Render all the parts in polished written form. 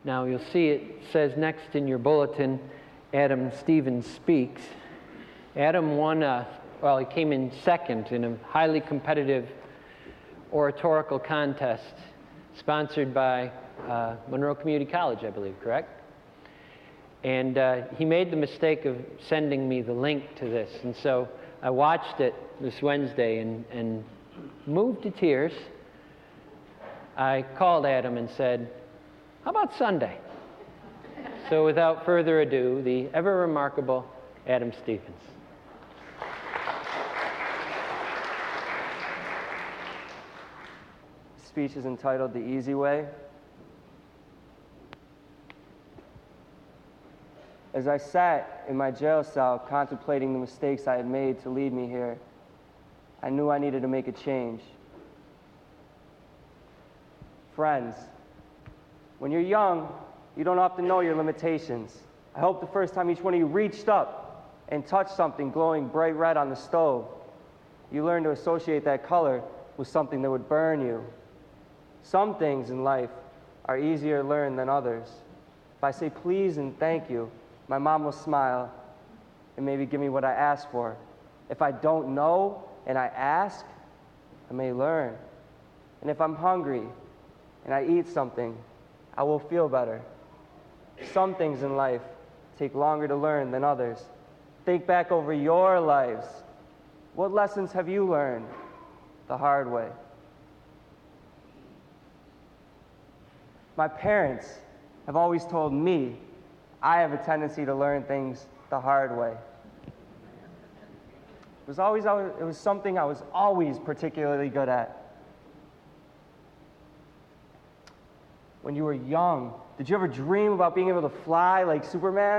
Now you'll see it says next in your bulletin, Adam Stevens Speaks. Adam won he came in second in a highly competitive oratorical contest sponsored by Monroe Community College, I believe, correct? And he made the mistake of sending me the link to this. And so I watched it this Wednesday and moved to tears. I called Adam and said, "How about Sunday?" So without further ado, the ever remarkable Adam Stevens. The speech is entitled "The Easy Way." As I sat in my jail cell contemplating the mistakes I had made to lead me here, I knew I needed to make a change. Friends, when you're young, you don't often know your limitations. I hope the first time each one of you reached up and touched something glowing bright red on the stove, you learned to associate that color with something that would burn you. Some things in life are easier to learn than others. If I say please and thank you, my mom will smile and maybe give me what I asked for. If I don't know and I ask, I may learn. And if I'm hungry and I eat something, I will feel better. Some things in life take longer to learn than others. Think back over your lives. What lessons have you learned the hard way? My parents have always told me I have a tendency to learn things the hard way. It was something I was always particularly good at. When you were young, did you ever dream about being able to fly like Superman?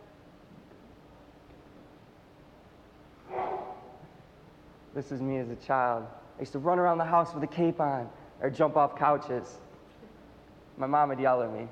This is me as a child. I used to run around the house with a cape on or jump off couches. My mom would yell at me.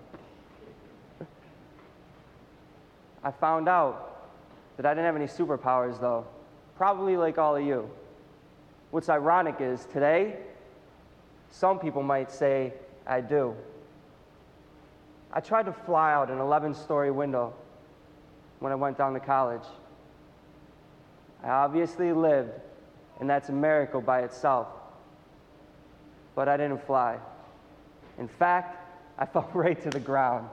I found out that I didn't have any superpowers, though, probably like all of you. What's ironic is, today, some people might say I do. I tried to fly out an 11-story window when I went down to college. I obviously lived, and that's a miracle by itself. But I didn't fly. In fact, I fell right to the ground.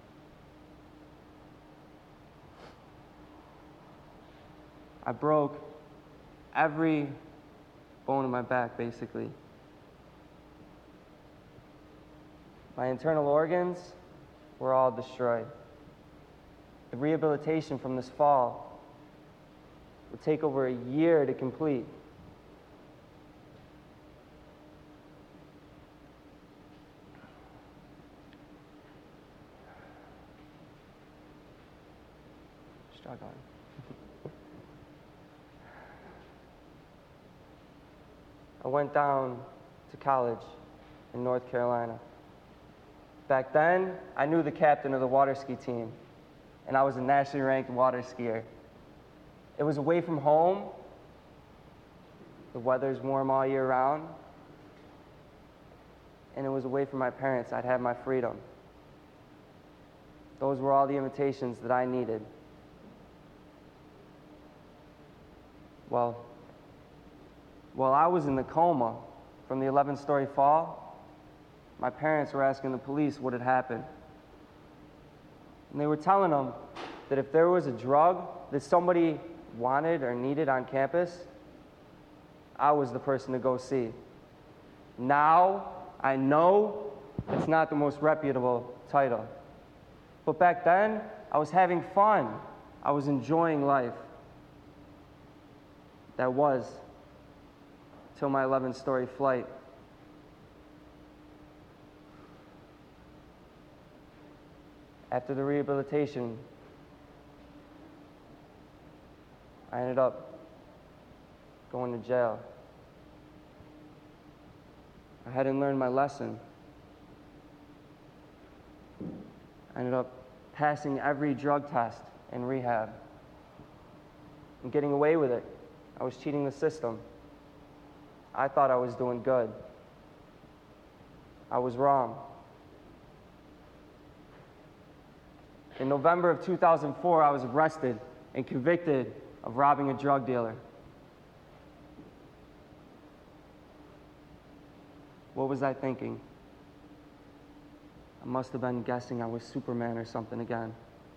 I broke every bone in my back, basically. My internal organs were all destroyed. The rehabilitation from this fall would take over a year to complete. Struggling. I went down to college in North Carolina. Back then, I knew the captain of the water ski team, and I was a nationally ranked water skier. It was away from home. The weather's warm all year round. And it was away from my parents. I'd have my freedom. Those were all the invitations that I needed. Well, while I was in the coma from the 11-story fall, my parents were asking the police what had happened. And they were telling them that if there was a drug that somebody wanted or needed on campus, I was the person to go see. Now, I know it's not the most reputable title. But back then, I was having fun. I was enjoying life. That was till my 11-story flight. After the rehabilitation, I ended up going to jail. I hadn't learned my lesson. I ended up passing every drug test in rehab and getting away with it. I was cheating the system. I thought I was doing good. I was wrong. In November of 2004, I was arrested and convicted of robbing a drug dealer. What was I thinking? I must have been guessing I was Superman or something again.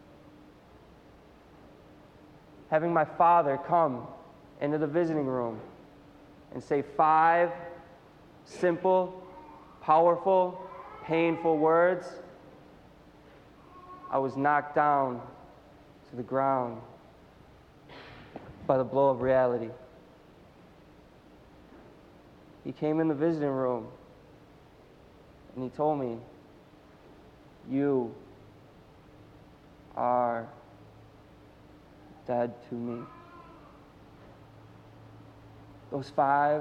Having my father come into the visiting room and say 5 simple, powerful, painful words, I was knocked down to the ground by the blow of reality. He came in the visiting room and he told me, "You are dead to me." Those 5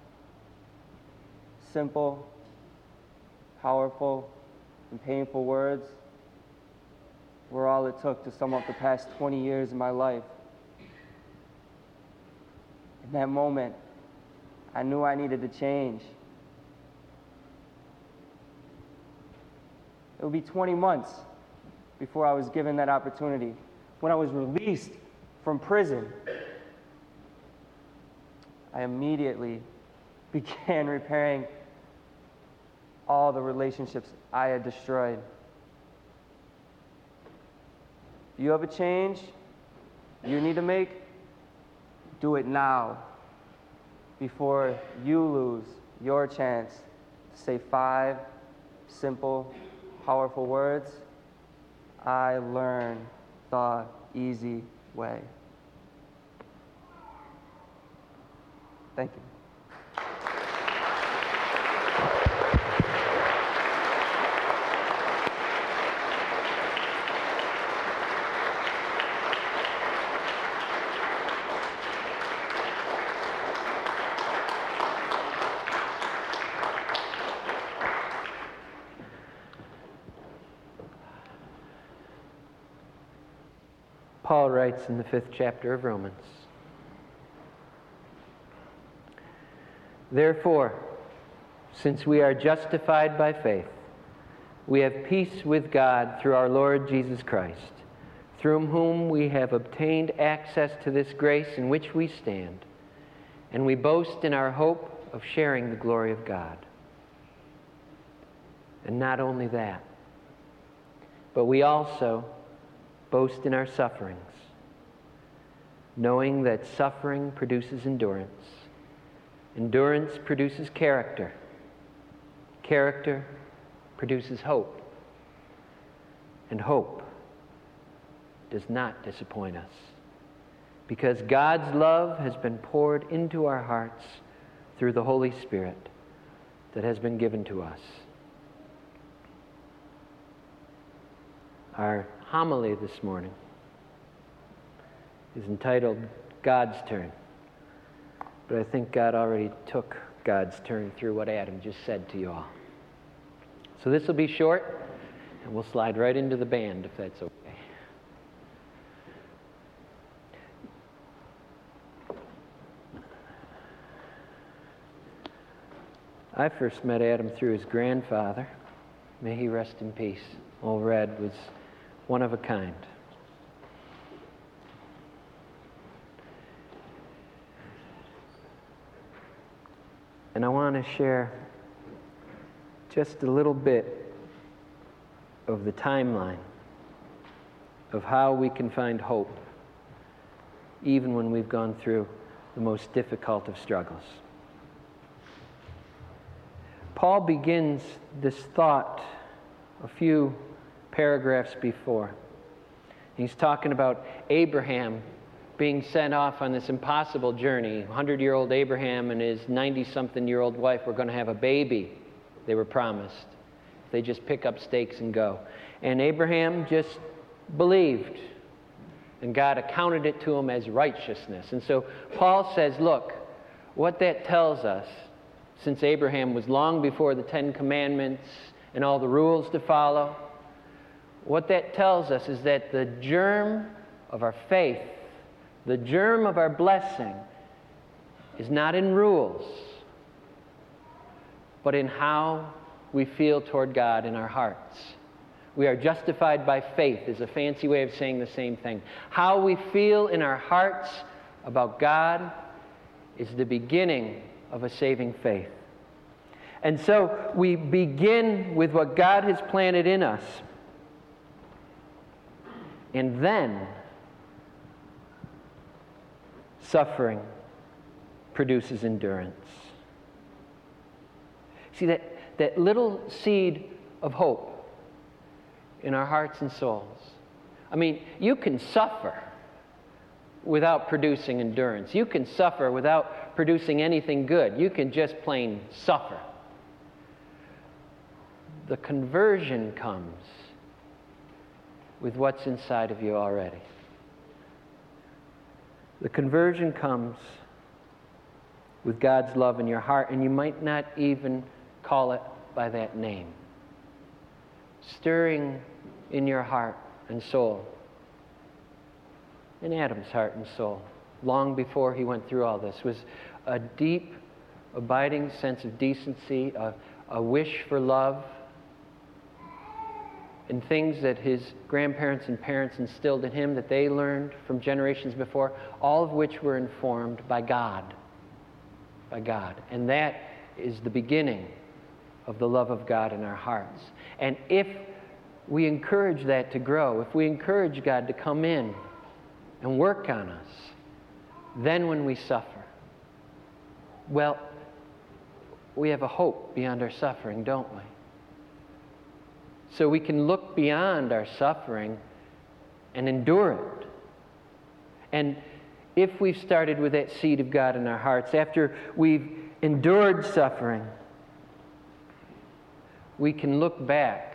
simple, powerful, and painful words were all it took to sum up the past 20 years of my life. In that moment, I knew I needed to change. It would be 20 months before I was given that opportunity. When I was released from prison, I immediately began repairing all the relationships I had destroyed. If you have a change you need to make, do it now before you lose your chance to say 5 simple, powerful words. I learned the easy way. Thank you. Paul writes in the 5th chapter of Romans, "Therefore, since we are justified by faith, we have peace with God through our Lord Jesus Christ, through whom we have obtained access to this grace in which we stand, and we boast in our hope of sharing the glory of God." And not only that, but we also boast in our sufferings, knowing that suffering produces endurance. Endurance produces character. Character produces hope. And hope does not disappoint us, because God's love has been poured into our hearts through the Holy Spirit that has been given to us. Our homily this morning is entitled God's Turn. But I think God already took God's turn through what Adam just said to you all. So this will be short, and we'll slide right into the band if that's okay. I first met Adam through his grandfather. May he rest in peace. Old Red was one of a kind. And I want to share just a little bit of the timeline of how we can find hope even when we've gone through the most difficult of struggles. Paul begins this thought a few paragraphs before. He's talking about Abraham being sent off on this impossible journey. 100-year-old Abraham and his 90-something-year-old wife were going to have a baby, they were promised. They just pick up stakes and go. And Abraham just believed, and God accounted it to him as righteousness. And so Paul says, look, what that tells us, since Abraham was long before the 10 Commandments and all the rules to follow, what that tells us is that the germ of our faith, the germ of our blessing, is not in rules, but in how we feel toward God in our hearts. We are justified by faith is a fancy way of saying the same thing. How we feel in our hearts about God is the beginning of a saving faith. And so we begin with what God has planted in us. And then suffering produces endurance. See, that little seed of hope in our hearts and souls. I mean, you can suffer without producing endurance. You can suffer without producing anything good. You can just plain suffer. The conversion comes with what's inside of you already. The conversion comes with God's love in your heart, and you might not even call it by that name. Stirring in your heart and soul, in Adam's heart and soul, long before he went through all this, was a deep, abiding sense of decency, a wish for love, and things that his grandparents and parents instilled in him that they learned from generations before, all of which were informed by God. By God. And that is the beginning of the love of God in our hearts. And if we encourage that to grow, if we encourage God to come in and work on us, then when we suffer, well, we have a hope beyond our suffering, don't we? So we can look beyond our suffering and endure it. And if we've started with that seed of God in our hearts, after we've endured suffering, we can look back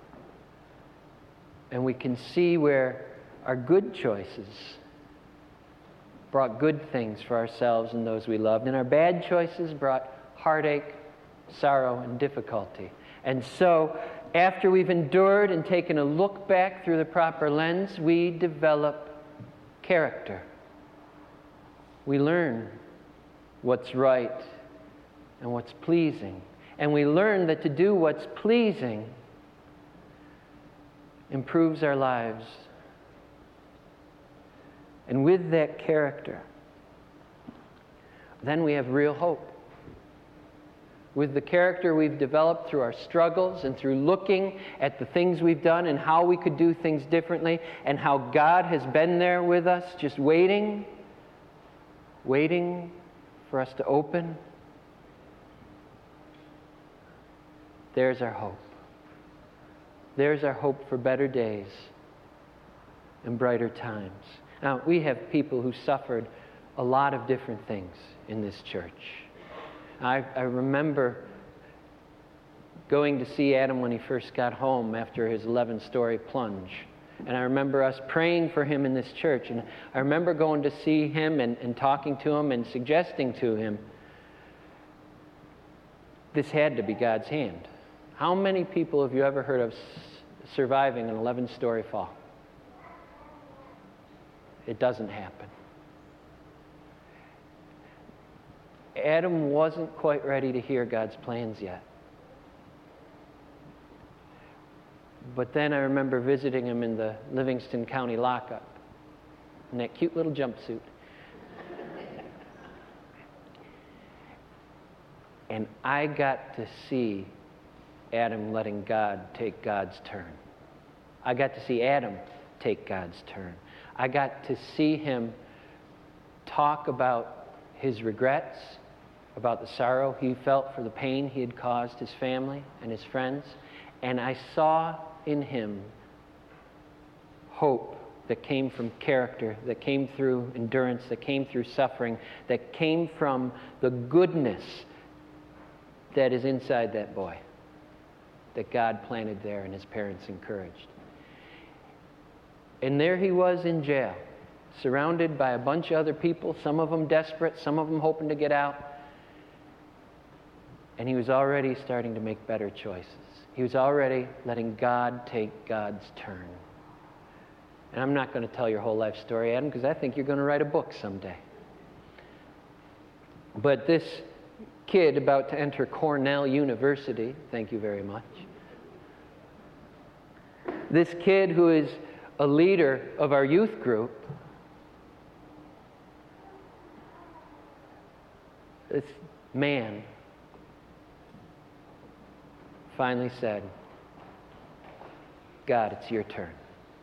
and we can see where our good choices brought good things for ourselves and those we loved, and our bad choices brought heartache, sorrow, and difficulty. And so, after we've endured and taken a look back through the proper lens, we develop character. We learn what's right and what's pleasing. And we learn that to do what's pleasing improves our lives. And with that character, then we have real hope. With the character we've developed through our struggles and through looking at the things we've done and how we could do things differently and how God has been there with us, just waiting for us to open, there's our hope. There's our hope for better days and brighter times. Now, we have people who suffered a lot of different things in this church. I remember going to see Adam when he first got home after his 11-story plunge. And I remember us praying for him in this church. And I remember going to see him and talking to him and suggesting to him, this had to be God's hand. How many people have you ever heard of surviving an 11-story fall? It doesn't happen. Adam wasn't quite ready to hear God's plans yet. But then I remember visiting him in the Livingston County lockup in that cute little jumpsuit. And I got to see Adam letting God take God's turn. I got to see Adam take God's turn. I got to see him talk about his regrets, about the sorrow he felt for the pain he had caused his family and his friends. And I saw in him hope that came from character, that came through endurance, that came through suffering, that came from the goodness that is inside that boy, that God planted there and his parents encouraged. And there he was in jail, surrounded by a bunch of other people, some of them desperate, some of them hoping to get out. And he was already starting to make better choices. He was already letting God take God's turn. And I'm not going to tell your whole life story, Adam, because I think you're going to write a book someday. But this kid about to enter Cornell University, thank you very much, This kid who is a leader of our youth group, this man finally said, God, it's your turn.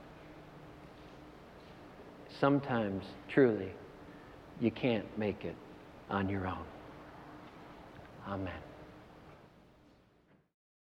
Sometimes, truly, you can't make it on your own. Amen.